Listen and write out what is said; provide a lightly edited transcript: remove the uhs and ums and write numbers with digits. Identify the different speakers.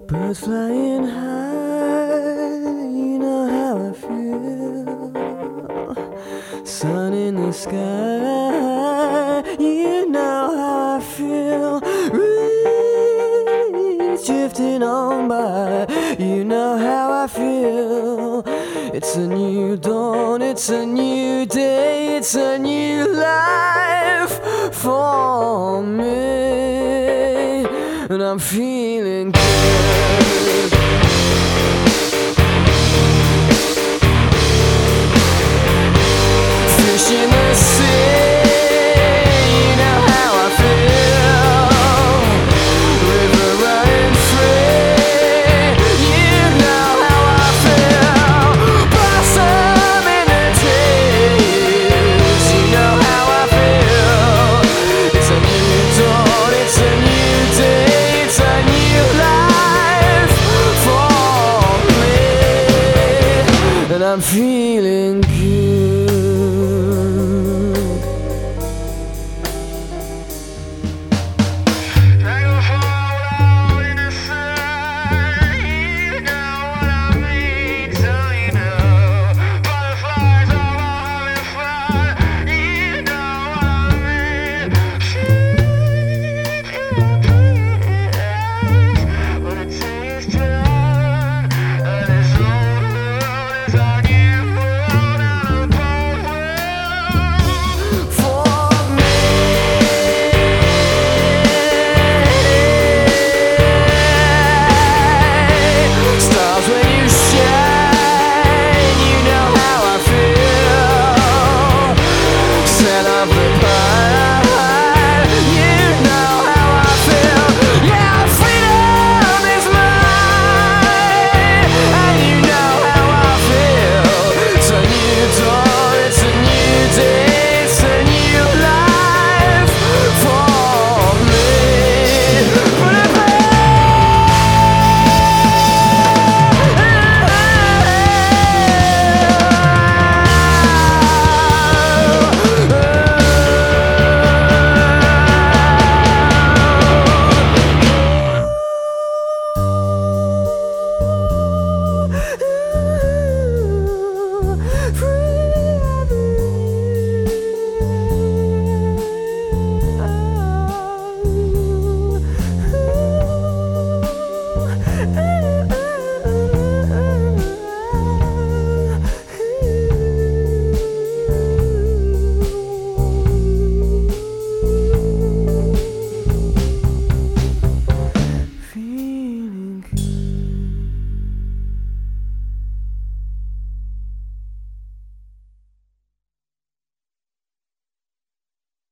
Speaker 1: Birds flying high, you know how I feel. Sun in the sky, you know how I feel. Breeze drifting on by, you know how I feel. It's a new dawn, it's a new day, it's a new life for me, and I'm feeling good. Fish in the sea, you know how I feel. River running free, you know how I feel. Blossom in the trees, you know how I feel. It's a new dawn, it's a new day, it's a new life for me, and I'm feeling good.